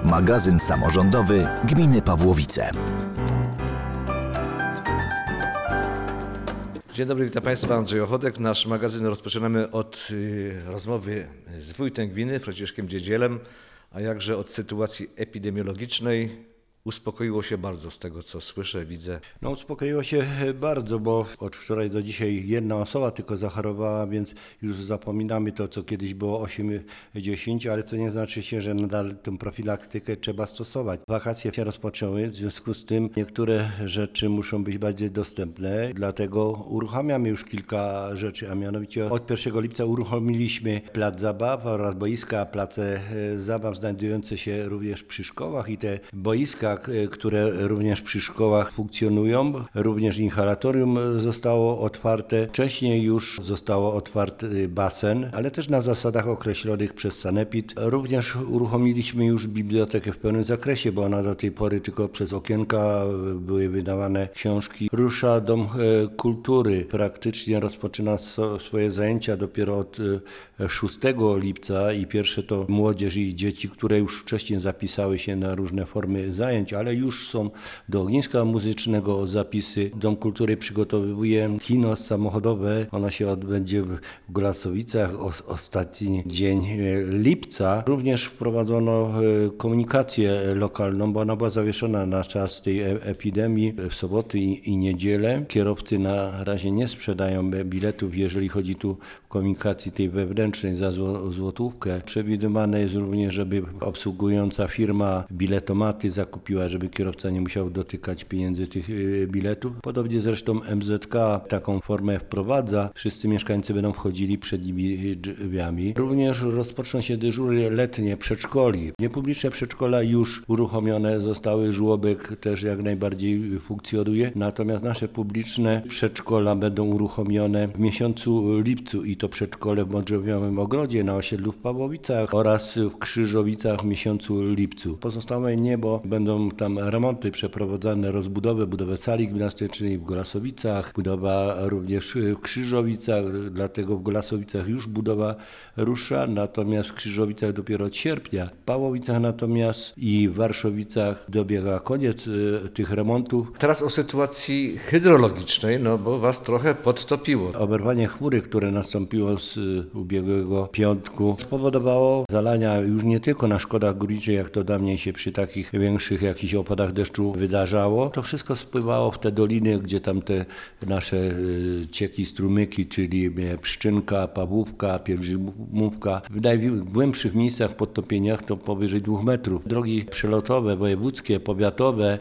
Magazyn samorządowy Gminy Pawłowice. Dzień dobry, witam Państwa, Andrzej Ochodek. Nasz magazyn rozpoczynamy od rozmowy z wójtem gminy, Franciszkiem Dziedzielem, a jakże od sytuacji epidemiologicznej. Uspokoiło się bardzo z tego, co słyszę, widzę. No uspokoiło się bardzo, bo od wczoraj do dzisiaj jedna osoba tylko zachorowała, więc już zapominamy to, co kiedyś było 8-10, ale co nie znaczy się, że nadal tę profilaktykę trzeba stosować. Wakacje się rozpoczęły, w związku z tym niektóre rzeczy muszą być bardziej dostępne, dlatego uruchamiamy już kilka rzeczy, a mianowicie od 1 lipca uruchomiliśmy plac zabaw oraz boiska, place zabaw znajdujące się również przy szkołach i te boiska, które również przy szkołach funkcjonują. Również inhalatorium zostało otwarte. Wcześniej już zostało otwarty basen, ale też na zasadach określonych przez sanepid. Również uruchomiliśmy już bibliotekę w pełnym zakresie, bo ona do tej pory tylko przez okienka były wydawane książki. Rusza Dom Kultury. Praktycznie rozpoczyna swoje zajęcia dopiero od 6 lipca i pierwsze to młodzież i dzieci, które już wcześniej zapisały się na różne formy zajęć, ale już są do ogniska muzycznego zapisy. Dom Kultury przygotowuje kino samochodowe. Ono się odbędzie w Golasowicach ostatni dzień lipca. Również wprowadzono komunikację lokalną, bo ona była zawieszona na czas tej epidemii w soboty i niedzielę. Kierowcy na razie nie sprzedają biletów, jeżeli chodzi tu o komunikacji tej wewnętrznej za złotówkę. Przewidywane jest również, żeby obsługująca firma biletomaty zakupiła, żeby kierowca nie musiał dotykać pieniędzy tych biletów. Podobnie zresztą MZK taką formę wprowadza. Wszyscy mieszkańcy będą wchodzili przed nimi drzwiami. Również rozpoczną się dyżury letnie przedszkoli. Niepubliczne przedszkola już uruchomione zostały, żłobek też jak najbardziej funkcjonuje. Natomiast nasze publiczne przedszkola będą uruchomione w miesiącu lipcu i to przedszkole w Modrzewiowym Ogrodzie na osiedlu w Pawłowicach oraz w Krzyżowicach w miesiącu lipcu. Pozostałe nie, bo będą tam remonty przeprowadzane, budowę sali gimnastycznej w Golasowicach, budowa również w Krzyżowicach, dlatego w Golasowicach już budowa rusza, natomiast w Krzyżowicach dopiero od sierpnia. W Pawłowicach natomiast i w Warszawicach dobiega koniec tych remontów. Teraz o sytuacji hydrologicznej, no bo was trochę podtopiło. Oberwanie chmury, które nastąpiło z ubiegłego piątku, spowodowało zalania już nie tylko na szkodach górniczych, jak to dawniej się przy takich większych jakichś opadach deszczu wydarzało. To wszystko spływało w te doliny, gdzie tam te nasze cieki, strumyki, czyli Pszczynka, Pawłówka, Pielgrzymówka. W najgłębszych miejscach w podtopieniach to powyżej 2 metrów. Drogi przelotowe, wojewódzkie, powiatowe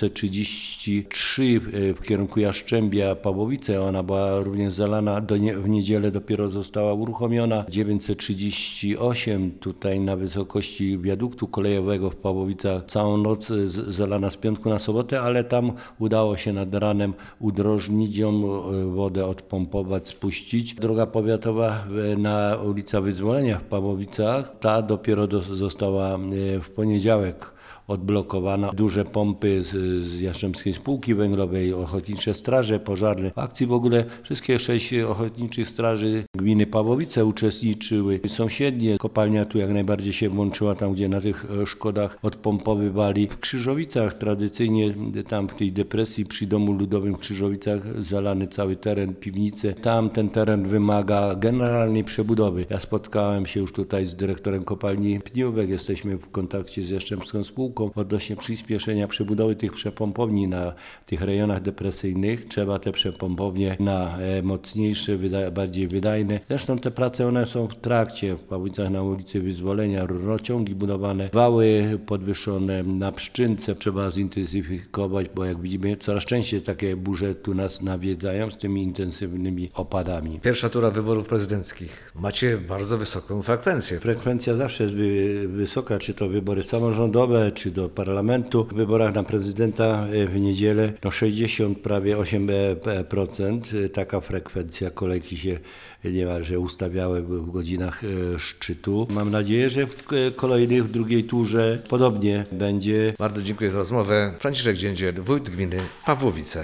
933 w kierunku Jastrzębia, Pawłowice. Ona była również zalana, w niedzielę dopiero została uruchomiona. 938 tutaj na wysokości wiaduktu kolejowego w Pawłowicach całą noc zalana z piątku na sobotę, ale tam udało się nad ranem udrożnić ją, wodę odpompować, spuścić. Droga powiatowa na ulica Wyzwolenia w Pawłowicach, ta dopiero została w poniedziałek odblokowana. Duże pompy z Jastrzębskiej Spółki Węglowej, ochotnicze straże pożarne. W akcji w ogóle wszystkie 6 ochotniczych straży gminy Pawłowice uczestniczyły. Sąsiednie kopalnia tu jak najbardziej się włączyła, tam gdzie na tych szkodach odpompowywali. W Krzyżowicach tradycyjnie, tam w tej depresji przy Domu Ludowym w Krzyżowicach zalany cały teren, piwnice. Tam ten teren wymaga generalnej przebudowy. Ja spotkałem się już tutaj z dyrektorem kopalni Pniówek, jesteśmy w kontakcie z Jastrzębską Spółką odnośnie przyspieszenia przebudowy tych przepompowni na tych rejonach depresyjnych. Trzeba te przepompownie na mocniejsze, bardziej wydajne. Zresztą te prace one są w trakcie. W Pawłowicach na ulicy Wyzwolenia rurociągi budowane, wały podwyższone na Pszczynce. Trzeba zintensyfikować, bo jak widzimy coraz częściej takie burze tu nas nawiedzają z tymi intensywnymi opadami. Pierwsza tura wyborów prezydenckich. Macie bardzo wysoką frekwencję. Frekwencja zawsze jest wysoka, czy to wybory samorządowe, czy do parlamentu. W wyborach na prezydenta w niedzielę 60, prawie 8%. Taka frekwencja, kolejki się niemalże ustawiały w godzinach szczytu. Mam nadzieję, że w kolejnych, w drugiej turze podobnie będzie. Bardzo dziękuję za rozmowę. Franciszek Dziedziel, wójt gminy Pawłowice.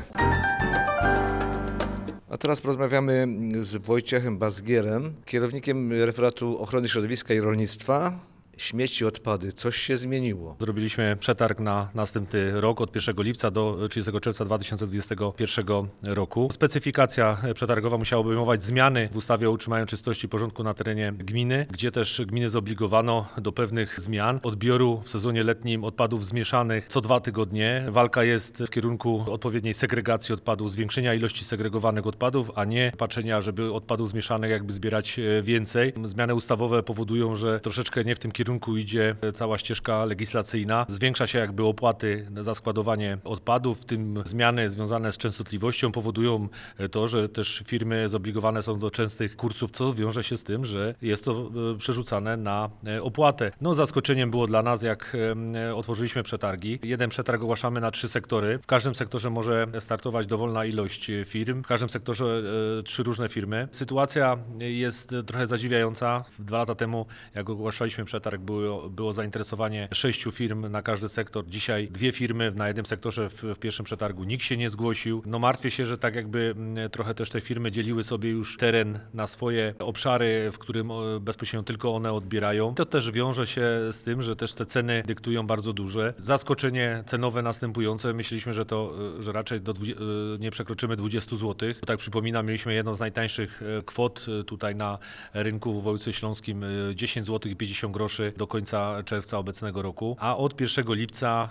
A teraz porozmawiamy z Wojciechem Bazgierem, kierownikiem referatu ochrony środowiska i rolnictwa śmieci, odpady, coś się zmieniło. Zrobiliśmy przetarg na następny rok od 1 lipca do 30 czerwca 2021 roku. Specyfikacja przetargowa musiała obejmować zmiany w ustawie o utrzymaniu czystości i porządku na terenie gminy, gdzie też gminy zobligowano do pewnych zmian odbioru w sezonie letnim odpadów zmieszanych co 2 tygodnie. Walka jest w kierunku odpowiedniej segregacji odpadów, zwiększenia ilości segregowanych odpadów, a nie patrzenia, żeby odpadów zmieszanych jakby zbierać więcej. Zmiany ustawowe powodują, że troszeczkę nie w tym kierunku idzie cała ścieżka legislacyjna. Zwiększa się jakby opłaty za składowanie odpadów, w tym zmiany związane z częstotliwością powodują to, że też firmy zobligowane są do częstych kursów, co wiąże się z tym, że jest to przerzucane na opłatę. No zaskoczeniem było dla nas, jak otworzyliśmy przetargi. Jeden przetarg ogłaszamy na 3 sektory. W każdym sektorze może startować dowolna ilość firm, w każdym sektorze 3 różne firmy. Sytuacja jest trochę zadziwiająca. 2 lata temu, jak ogłaszaliśmy przetarg, było zainteresowanie 6 firm na każdy sektor. Dzisiaj 2 firmy na jednym sektorze w pierwszym przetargu. Nikt się nie zgłosił. No martwię się, że tak jakby trochę też te firmy dzieliły sobie już teren na swoje obszary, w którym bezpośrednio tylko one odbierają. To też wiąże się z tym, że też te ceny dyktują bardzo duże. Zaskoczenie cenowe następujące. Myśleliśmy, że raczej nie przekroczymy 20 zł. Tak przypominam, mieliśmy jedną z najtańszych kwot tutaj na rynku w województwie śląskim 10 zł i 50 groszy do końca czerwca obecnego roku, a od 1 lipca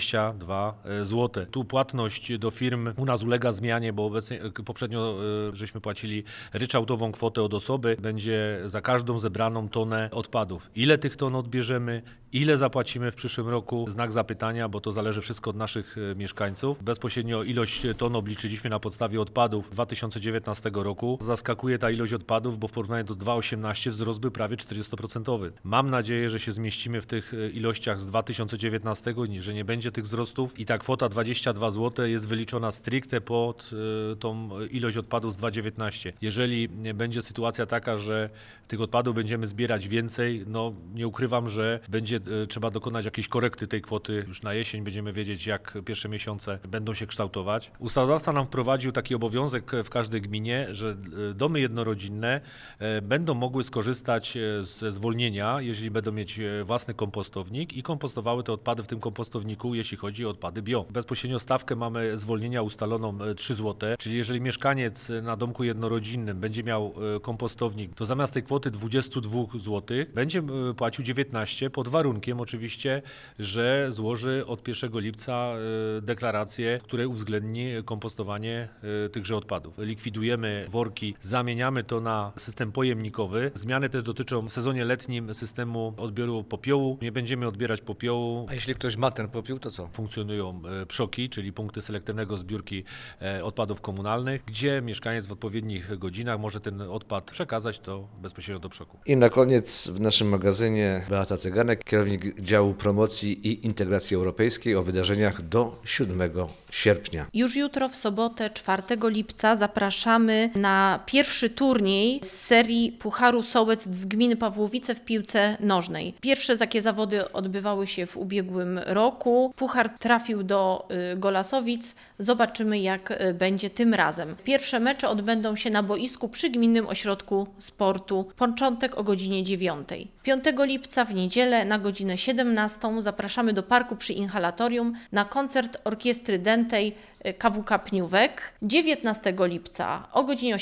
22 zł. Tu płatność do firm u nas ulega zmianie, bo poprzednio żeśmy płacili ryczałtową kwotę od osoby. Będzie za każdą zebraną tonę odpadów. Ile tych ton odbierzemy, ile zapłacimy w przyszłym roku? Znak zapytania, bo to zależy wszystko od naszych mieszkańców. Bezpośrednio ilość ton obliczyliśmy na podstawie odpadów 2019 roku. Zaskakuje ta ilość odpadów, bo w porównaniu do 2018 wzrost był prawie 40%. Mam nadzieję, że się zmieścimy w tych ilościach z 2019, że nie będzie tych wzrostów i ta kwota 22 zł jest wyliczona stricte pod tą ilość odpadów z 2019. Jeżeli będzie sytuacja taka, że tych odpadów będziemy zbierać więcej, no nie ukrywam, że będzie trzeba dokonać jakiejś korekty tej kwoty. Już na jesień będziemy wiedzieć, jak pierwsze miesiące będą się kształtować. Ustawodawca nam wprowadził taki obowiązek w każdej gminie, że domy jednorodzinne będą mogły skorzystać ze zwolnienia, jeżeli będą mieć własny kompostownik i kompostowały te odpady w tym kompostowniku, jeśli chodzi o odpady bio. Bezpośrednio stawkę mamy zwolnienia ustaloną 3 zł, czyli jeżeli mieszkaniec na domku jednorodzinnym będzie miał kompostownik, to zamiast tej kwoty 22 zł będzie płacił 19 pod warunkiem oczywiście, że złoży od 1 lipca deklarację, w której uwzględni kompostowanie tychże odpadów. Likwidujemy worki, zamieniamy to na system pojemnikowy. Zmiany też dotyczą w sezonie letnim systemu odbioru popiołu. Nie będziemy odbierać popiołu. A jeśli ktoś ma ten popiół, to co? Funkcjonują PSZOK-i, czyli punkty selektywnego zbiórki odpadów komunalnych, gdzie mieszkaniec w odpowiednich godzinach może ten odpad przekazać to bezpośrednio do PSZOK-u. I na koniec w naszym magazynie Beata Cyganek, kierownik działu promocji i integracji europejskiej o wydarzeniach do 7 sierpnia. Już jutro w sobotę 4 lipca zapraszamy na pierwszy turniej z serii Pucharu Sołectw Gminy Pawłowice w piłce nożnej. Pierwsze takie zawody odbywały się w ubiegłym roku. Puchar trafił do Golasowic. Zobaczymy, jak będzie tym razem. Pierwsze mecze odbędą się na boisku przy Gminnym Ośrodku Sportu. Początek o godzinie 9. 5 lipca w niedzielę na godzinę 17 zapraszamy do parku przy Inhalatorium na koncert orkiestry dętej KWK Pniówek. 19 lipca o godzinie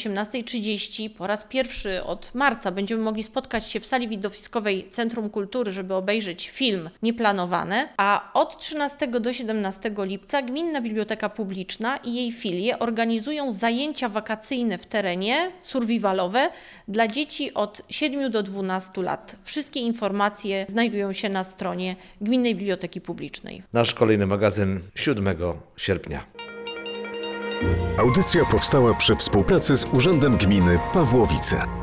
18:30 po raz pierwszy od marca będziemy mogli spotkać się w sali widowiskowej Centrum Kultury, żeby obejrzeć film Nieplanowane, a od 13 do 17 lipca Gminna Biblioteka Publiczna i jej filie organizują zajęcia wakacyjne w terenie, survivalowe dla dzieci od 7 do 12 lat. Wszystkie informacje znajdują się na stronie Gminnej Biblioteki Publicznej. Nasz kolejny magazyn 7 sierpnia. Audycja powstała przy współpracy z Urzędem Gminy Pawłowice.